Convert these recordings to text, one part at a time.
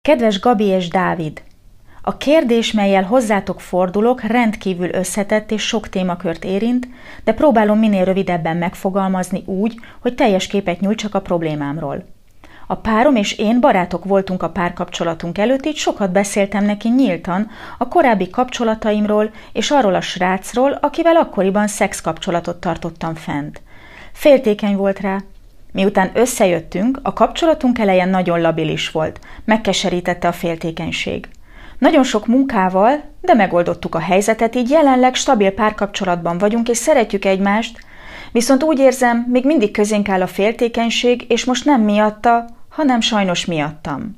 Kedves Gabi és Dávid! A kérdés, mellyel hozzátok fordulok, rendkívül összetett és sok témakört érint, de próbálom minél rövidebben megfogalmazni úgy, hogy teljes képet nyújtsak a problémámról. A párom és én barátok voltunk a párkapcsolatunk előtt, így sokat beszéltem neki nyíltan a korábbi kapcsolataimról és arról a srácról, akivel akkoriban szexkapcsolatot tartottam fent. Féltékeny volt rá. Miután összejöttünk, a kapcsolatunk elejen nagyon labilis volt, megkeserítette a féltékenység. Nagyon sok munkával, de megoldottuk a helyzetet, így jelenleg stabil párkapcsolatban vagyunk és szeretjük egymást, viszont úgy érzem, még mindig közénk áll a féltékenység, és most nem miatta, hanem sajnos miattam.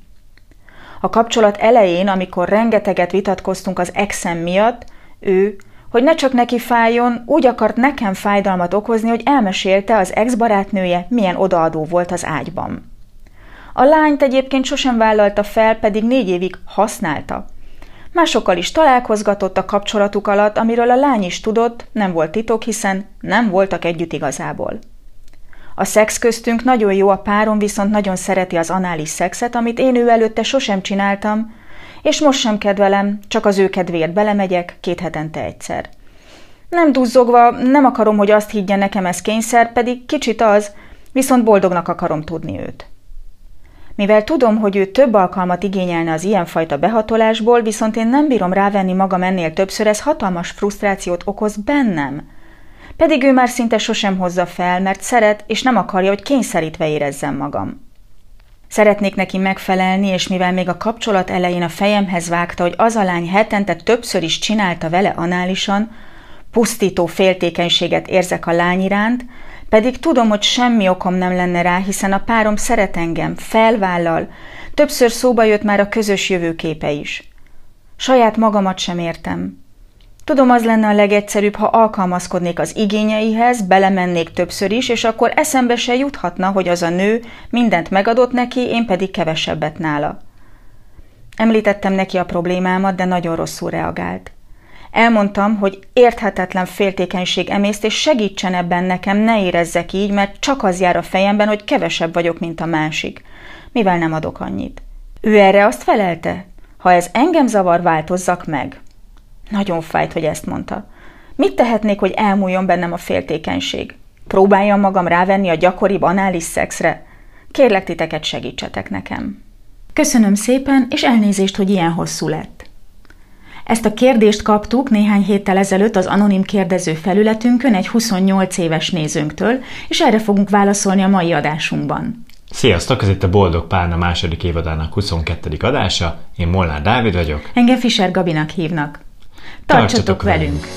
A kapcsolat elején, amikor rengeteget vitatkoztunk az exem miatt, ő, hogy ne csak neki fájjon, úgy akart nekem fájdalmat okozni, hogy elmesélte, az ex-barátnője milyen odaadó volt az ágyban. A lányt egyébként sosem vállalta fel, pedig 4 évig használta. Másokkal is találkozgatott a kapcsolatuk alatt, amiről a lány is tudott, nem volt titok, hiszen nem voltak együtt igazából. A szex köztünk nagyon jó, a párom viszont nagyon szereti az anális szexet, amit én ő előtte sosem csináltam, és most sem kedvelem, csak az ő kedvéért belemegyek 2 hetente egyszer. Nem duzzogva, nem akarom, hogy azt higgye nekem ez kényszer, pedig kicsit az, viszont boldognak akarom tudni őt. Mivel tudom, hogy ő több alkalmat igényelne az ilyenfajta behatolásból, viszont én nem bírom rávenni magam ennél többször, ez hatalmas frusztrációt okoz bennem. Pedig ő már szinte sosem hozza fel, mert szeret, és nem akarja, hogy kényszerítve érezzem magam. Szeretnék neki megfelelni, és mivel még a kapcsolat elején a fejemhez vágta, hogy az a lány hetente többször is csinálta vele análisan, pusztító féltékenységet érzek a lány iránt, pedig tudom, hogy semmi okom nem lenne rá, hiszen a párom szeret engem, felvállal, többször szóba jött már a közös jövőképe is. Saját magamat sem értem. Tudom, az lenne a legegyszerűbb, ha alkalmazkodnék az igényeihez, belemennék többször is, és akkor eszembe se juthatna, hogy az a nő mindent megadott neki, én pedig kevesebbet nála. Említettem neki a problémámat, de nagyon rosszul reagált. Elmondtam, hogy érthetetlen féltékenység emészt, és segítsen ebben nekem, ne érezzek így, mert csak az jár a fejemben, hogy kevesebb vagyok, mint a másik, mivel nem adok annyit. Ő erre azt felelte, ha ez engem zavar, változzak meg. Nagyon fájt, hogy ezt mondta. Mit tehetnék, hogy elmúljon bennem a féltékenység? Próbáljam magam rávenni a gyakoribb anális szexre? Kérlek titeket, segítsetek nekem. Köszönöm szépen, és elnézést, hogy ilyen hosszú lett. Ezt a kérdést kaptuk néhány héttel ezelőtt az anonim kérdező felületünkön egy 28 éves nézőnktől, és erre fogunk válaszolni a mai adásunkban. Sziasztok, ez itt a Boldog Párna második évadának 22. adása, én Molnár Dávid vagyok. Engem Fischer Gabinak hívnak. Tartsatok velünk!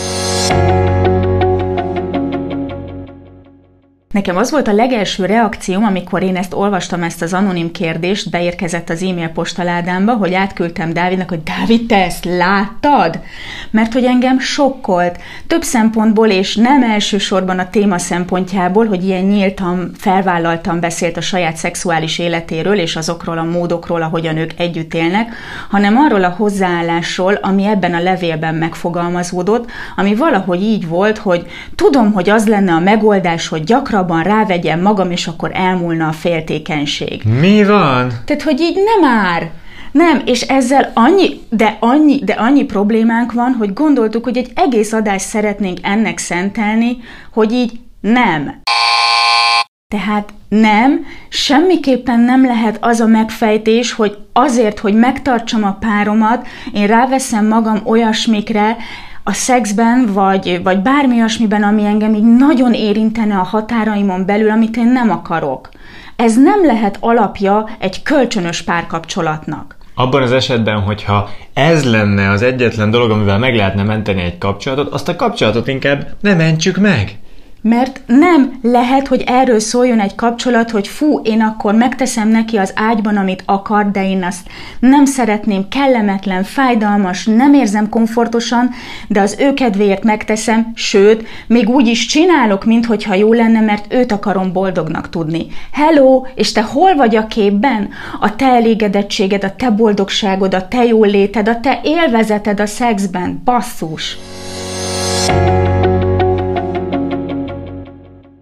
Nekem az volt a legelső reakcióm, amikor én olvastam ezt az anonim kérdést, beérkezett az e-mail postaládámba, hogy átküldtem Dávidnak, hogy Dávid, te ezt láttad? Mert hogy engem sokkolt, több szempontból, és nem elsősorban a téma szempontjából, hogy ilyen nyíltan, felvállaltan beszélt a saját szexuális életéről, és azokról a módokról, ahogyan ők együtt élnek, hanem arról a hozzáállásról, ami ebben a levélben megfogalmazódott, ami valahogy így volt, hogy tudom, hogy az lenne a megoldás, hogy gyakrabban rávegyem magam, és akkor elmúlna a féltékenység. Mi van? Tehát, hogy így nem ár. Nem, és ezzel annyi problémánk van, hogy gondoltuk, hogy egy egész adást szeretnénk ennek szentelni, hogy így nem. Tehát nem, semmiképpen nem lehet az a megfejtés, hogy azért, hogy megtartsam a páromat, én ráveszem magam olyasmikre, a szexben, vagy bármi olyasmiben, ami engem így nagyon érintene a határaimon belül, amit én nem akarok. Ez nem lehet alapja egy kölcsönös párkapcsolatnak. Abban az esetben, hogyha ez lenne az egyetlen dolog, amivel meg lehetne menteni egy kapcsolatot, azt a kapcsolatot inkább ne mentsük meg. Mert nem lehet, hogy erről szóljon egy kapcsolat, hogy fú, én akkor megteszem neki az ágyban, amit akar, de én azt nem szeretném, kellemetlen, fájdalmas, nem érzem komfortosan, de az ő kedvéért megteszem, sőt, még úgy is csinálok, minthogyha jó lenne, mert őt akarom boldognak tudni. Hello, és te hol vagy a képben? A te elégedettséged, a te boldogságod, a te jóléted, a te élvezeted a szexben, basszus!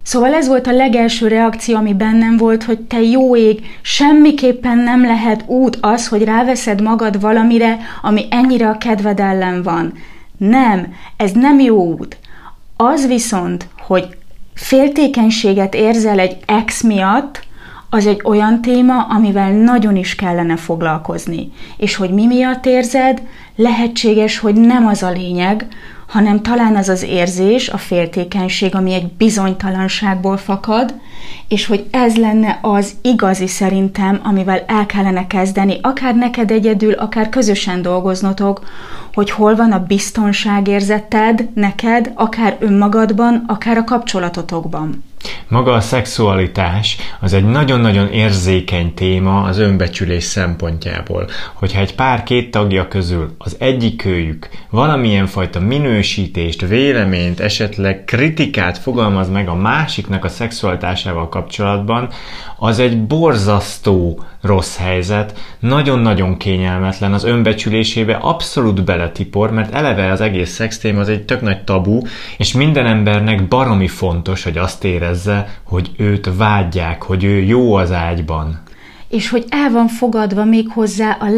Szóval ez volt a legelső reakció, ami bennem volt, hogy te jó ég, semmiképpen nem lehet út az, hogy ráveszed magad valamire, ami ennyire a kedved ellen van. Nem, ez nem jó út. Az viszont, hogy féltékenységet érzel egy ex miatt, az egy olyan téma, amivel nagyon is kellene foglalkozni. És hogy mi miatt érzed, lehetséges, hogy nem az a lényeg, hanem talán az az érzés, a féltékenység, ami egy bizonytalanságból fakad, és hogy ez lenne az igazi szerintem, amivel el kellene kezdeni, akár neked egyedül, akár közösen dolgoznotok, hogy hol van a biztonságérzeted neked, akár önmagadban, akár a kapcsolatotokban. Maga a szexualitás az egy nagyon-nagyon érzékeny téma az önbecsülés szempontjából. Hogyha egy pár két tagja közül az egyikőjük valamilyen fajta minősítést, véleményt, esetleg kritikát fogalmaz meg a másiknak a szexualitásával kapcsolatban, az egy borzasztó rossz helyzet, nagyon-nagyon kényelmetlen, az önbecsülésébe abszolút beletipor, mert eleve az egész szextém az egy tök nagy tabu, és minden embernek baromi fontos, hogy azt érezze, hogy őt vágyják, hogy ő jó az ágyban. És hogy el van fogadva még hozzá a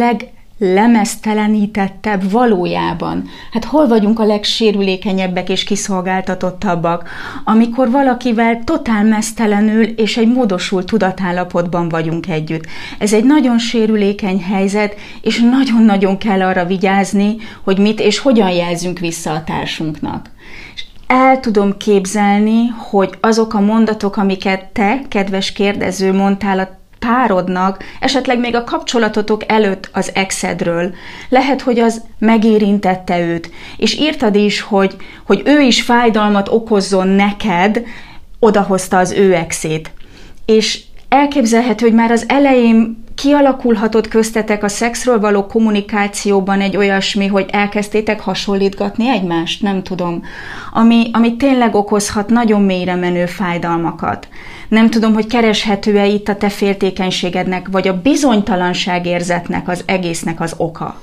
leglemeztelenítettebb valójában. Hát hol vagyunk a legsérülékenyebbek és kiszolgáltatottabbak, amikor valakivel totál meztelenül és egy módosult tudatállapotban vagyunk együtt. Ez egy nagyon sérülékeny helyzet, és nagyon-nagyon kell arra vigyázni, hogy mit és hogyan jelzünk vissza a társunknak. És el tudom képzelni, hogy azok a mondatok, amiket te, kedves kérdező, mondtál a párodnak, esetleg még a kapcsolatotok előtt az exedről. Lehet, hogy az megérintette őt, és írtad is, hogy ő is fájdalmat okozzon neked, odahozta az ő exét. És elképzelhető, hogy már az elején kialakulhatott köztetek a szexről való kommunikációban egy olyasmi, hogy elkezdtétek hasonlítgatni egymást, nem tudom, ami tényleg okozhat nagyon mélyre menő fájdalmakat. Nem tudom, hogy kereshető-e itt a te féltékenységednek, vagy a bizonytalanságérzetnek az egésznek az oka.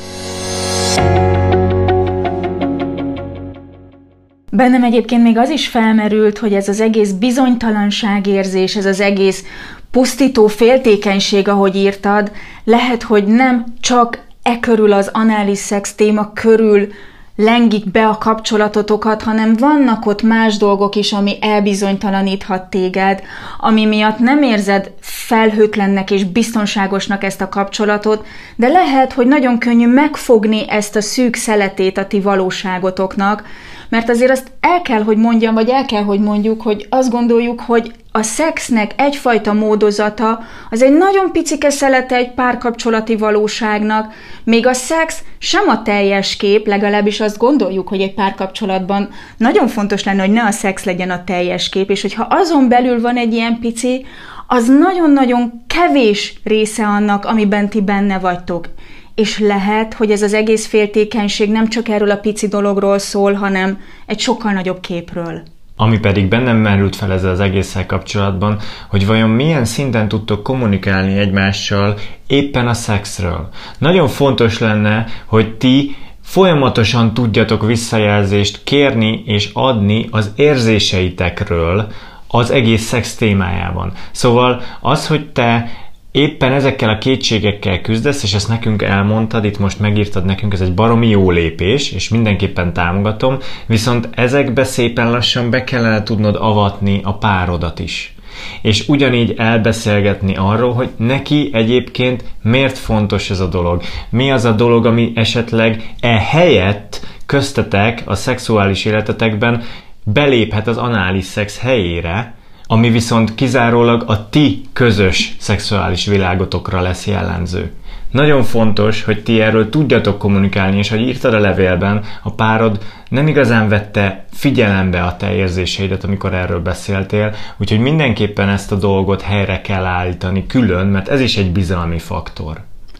Bennem egyébként még az is felmerült, hogy ez az egész bizonytalanságérzés, ez az egész pusztító féltékenység, ahogy írtad, lehet, hogy nem csak körül az anális szex téma körül lengik be a kapcsolatotokat, hanem vannak ott más dolgok is, ami elbizonytalaníthat téged, ami miatt nem érzed felhőtlennek és biztonságosnak ezt a kapcsolatot, de lehet, hogy nagyon könnyű megfogni ezt a szűk szeletét a ti valóságotoknak, mert azért azt el kell, hogy mondjam, vagy el kell, hogy mondjuk, hogy azt gondoljuk, hogy a szexnek egyfajta módozata, az egy nagyon picike szelete egy párkapcsolati valóságnak, még a szex sem a teljes kép, legalábbis azt gondoljuk, hogy egy párkapcsolatban nagyon fontos lenne, hogy ne a szex legyen a teljes kép, és hogyha azon belül van egy ilyen pici, az nagyon-nagyon kevés része annak, amiben ti benne vagytok. És lehet, hogy ez az egész féltékenység nem csak erről a pici dologról szól, hanem egy sokkal nagyobb képről. Ami pedig bennem merült fel ezzel az egésszel kapcsolatban, hogy vajon milyen szinten tudtok kommunikálni egymással éppen a szexről. Nagyon fontos lenne, hogy ti folyamatosan tudjatok visszajelzést kérni és adni az érzéseitekről az egész szex témájában. Szóval az, hogy te éppen ezekkel a kétségekkel küzdesz, és ezt nekünk elmondtad, itt most megírtad nekünk, ez egy baromi jó lépés, és mindenképpen támogatom, viszont ezekbe szépen lassan be kellene tudnod avatni a párodat is. És ugyanígy elbeszélgetni arról, hogy neki egyébként miért fontos ez a dolog. Mi az a dolog, ami esetleg helyett köztetek a szexuális életetekben beléphet az anális szex helyére, ami viszont kizárólag a ti közös szexuális világotokra lesz jellemző. Nagyon fontos, hogy ti erről tudjatok kommunikálni, és hogy írtad a levélben, a párod nem igazán vette figyelembe a te érzéseidet, amikor erről beszéltél, úgyhogy mindenképpen ezt a dolgot helyre kell állítani külön, mert ez is egy bizalmi faktor.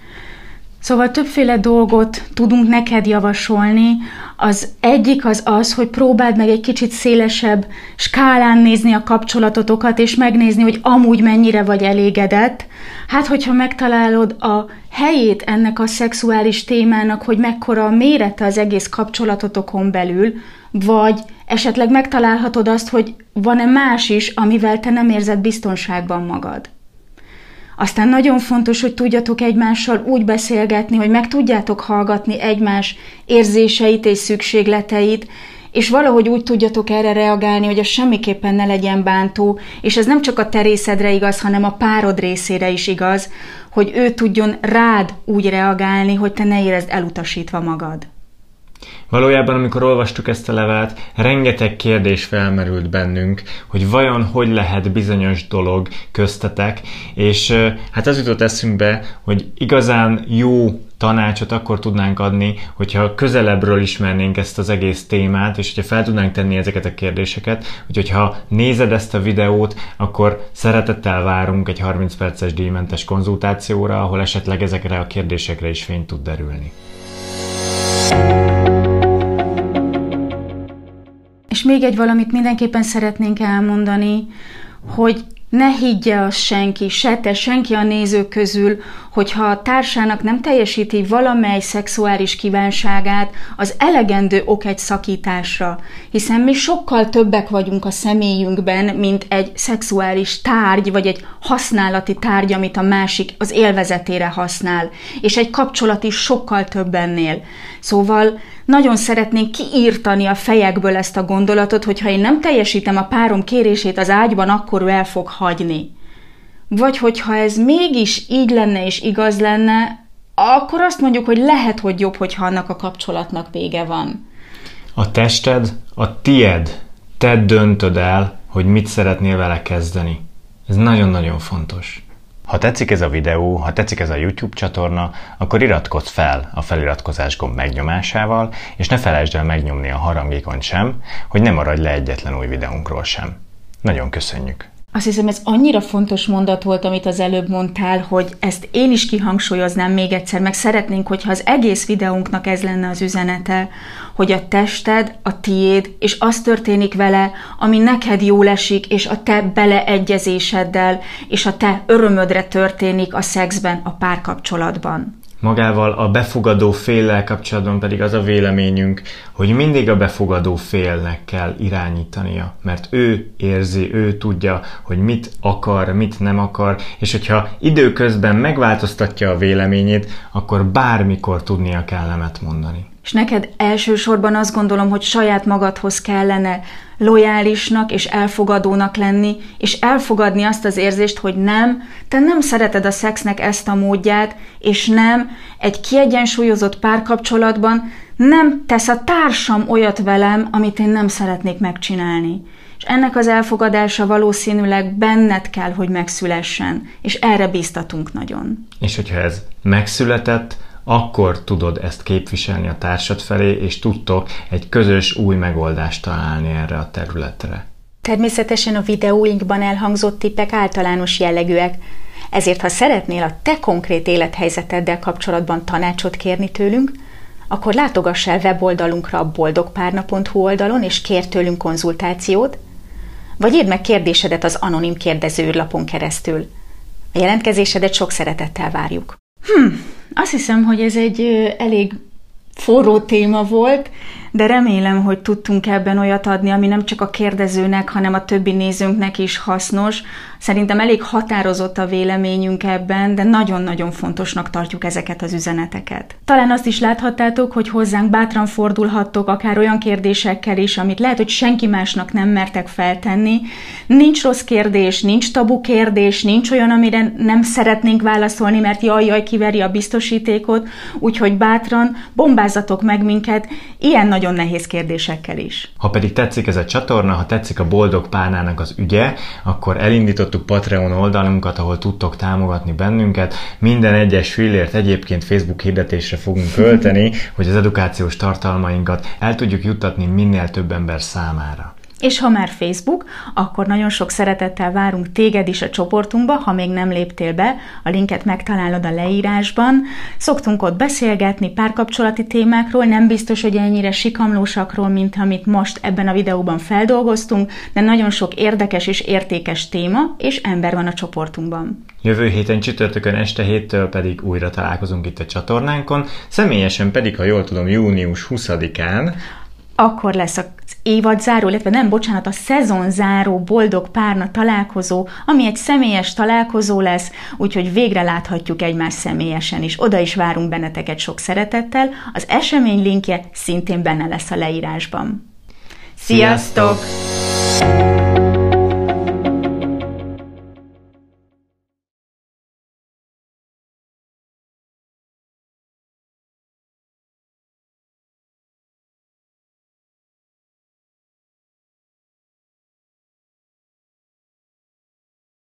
Szóval többféle dolgot tudunk neked javasolni. Az egyik az, hogy próbáld meg egy kicsit szélesebb skálán nézni a kapcsolatotokat, és megnézni, hogy amúgy mennyire vagy elégedett. Hát, hogyha megtalálod a helyét ennek a szexuális témának, hogy mekkora a mérete az egész kapcsolatotokon belül, vagy Esetleg megtalálhatod azt, hogy van-e más is, amivel te nem érzed biztonságban magad. Aztán nagyon fontos, hogy tudjatok egymással úgy beszélgetni, hogy meg tudjátok hallgatni egymás érzéseit és szükségleteit, és valahogy úgy tudjatok erre reagálni, hogy az semmiképpen ne legyen bántó, és ez nem csak a te részedre igaz, hanem a párod részére is igaz, hogy ő tudjon rád úgy reagálni, hogy te ne érezd elutasítva magad. Valójában, amikor olvastuk ezt a levelet, rengeteg kérdés felmerült bennünk, hogy vajon hogy lehet bizonyos dolog köztetek, és hát az jutott eszünkbe, hogy igazán jó tanácsot akkor tudnánk adni, hogyha közelebbről ismernénk ezt az egész témát, és hogyha fel tudnánk tenni ezeket a kérdéseket, úgyhogy ha nézed ezt a videót, akkor szeretettel várunk egy 30 perces díjmentes konzultációra, ahol esetleg ezekre a kérdésekre is fény tud derülni. És még egy valamit mindenképpen szeretnénk elmondani, hogy ne higgye azt senki, se te, senki a nézők közül, hogyha a társának nem teljesíti valamely szexuális kívánságát, az elegendő ok egy szakításra, hiszen mi sokkal többek vagyunk a személyünkben, mint egy szexuális tárgy, vagy egy használati tárgy, amit a másik az élvezetére használ, és egy kapcsolat is sokkal több ennél. Szóval nagyon szeretnénk kiírtani a fejekből ezt a gondolatot, hogy ha én nem teljesítem a párom kérését az ágyban, akkor ő el fog hagyni. Vagy hogyha ez mégis így lenne és igaz lenne, akkor azt mondjuk, hogy lehet, hogy jobb, hogyha annak a kapcsolatnak vége van. A tested a tied. Te döntöd el, hogy mit szeretnél vele kezdeni. Ez nagyon-nagyon fontos. Ha tetszik ez a videó, ha tetszik ez a YouTube csatorna, akkor iratkozz fel a feliratkozás gomb megnyomásával, és ne felejtsd el megnyomni a harangikont sem, hogy ne maradj le egyetlen új videónkról sem. Nagyon köszönjük! Azt hiszem, ez annyira fontos mondat volt, amit az előbb mondtál, hogy ezt én is kihangsúlyoznám még egyszer, meg szeretnénk, hogyha az egész videónknak ez lenne az üzenete, hogy a tested a tiéd, és az történik vele, ami neked jól esik, és a te beleegyezéseddel, és a te örömödre történik a szexben, a párkapcsolatban. Magával a befogadó féllel kapcsolatban pedig az a véleményünk, hogy mindig a befogadó félnek kell irányítania, mert ő érzi, ő tudja, hogy mit akar, mit nem akar, és hogyha időközben megváltoztatja a véleményét, akkor bármikor tudnia kell nemet mondani. És neked elsősorban azt gondolom, hogy saját magadhoz kellene lojálisnak és elfogadónak lenni, és elfogadni azt az érzést, hogy nem, te nem szereted a szexnek ezt a módját, és nem, egy kiegyensúlyozott párkapcsolatban nem tesz a társam olyat velem, amit én nem szeretnék megcsinálni. És ennek az elfogadása valószínűleg benned kell, hogy megszülessen, és erre bíztatunk nagyon. És hogyha ez megszületett, akkor tudod ezt képviselni a társad felé, és tudtok egy közös új megoldást találni erre a területre. Természetesen a videóinkban elhangzott tippek általános jellegűek, ezért ha szeretnél a te konkrét élethelyzeteddel kapcsolatban tanácsot kérni tőlünk, akkor látogass el weboldalunkra a boldogpárna.hu oldalon, és kérj tőlünk konzultációt, vagy írd meg kérdésedet az anonim kérdezőrlapon keresztül. A jelentkezésedet sok szeretettel várjuk. Azt hiszem, hogy ez egy elég forró téma volt, de remélem, hogy tudtunk ebben olyat adni, ami nem csak a kérdezőnek, hanem a többi nézőnknek is hasznos. Szerintem elég határozott a véleményünk ebben, de nagyon-nagyon fontosnak tartjuk ezeket az üzeneteket. Talán azt is láthattátok, hogy hozzánk bátran fordulhattok, akár olyan kérdésekkel is, amit lehet, hogy senki másnak nem mertek feltenni. Nincs rossz kérdés, nincs tabu kérdés, nincs olyan, amire nem szeretnénk válaszolni, mert jaj, kiveri a biztosítékot, úgyhogy bátran bombázzatok meg minket ilyen nagyon nehéz kérdésekkel is. Ha pedig tetszik ez a csatorna, ha tetszik a Boldog Párnának az ügye, akkor elindítottuk Patreon oldalunkat, ahol tudtok támogatni bennünket. Minden egyes fillért egyébként Facebook hirdetésre fogunk költeni, hogy az edukációs tartalmainkat el tudjuk juttatni minél több ember számára. És ha már Facebook, akkor nagyon sok szeretettel várunk téged is a csoportunkba, ha még nem léptél be, a linket megtalálod a leírásban. Szoktunk ott beszélgetni párkapcsolati témákról, nem biztos, hogy ennyire sikamlósakról, mint amit most ebben a videóban feldolgoztunk, de nagyon sok érdekes és értékes téma és ember van a csoportunkban. Jövő héten csütörtökön este 7-től pedig újra találkozunk itt a csatornánkon, személyesen pedig, ha jól tudom, június 20-án, akkor lesz az évadzáró, illetve nem, bocsánat, a szezonzáró boldog párna találkozó, ami egy személyes találkozó lesz, úgyhogy végre láthatjuk egymást személyesen is. Oda is várunk benneteket sok szeretettel, az esemény linkje szintén benne lesz a leírásban. Sziasztok!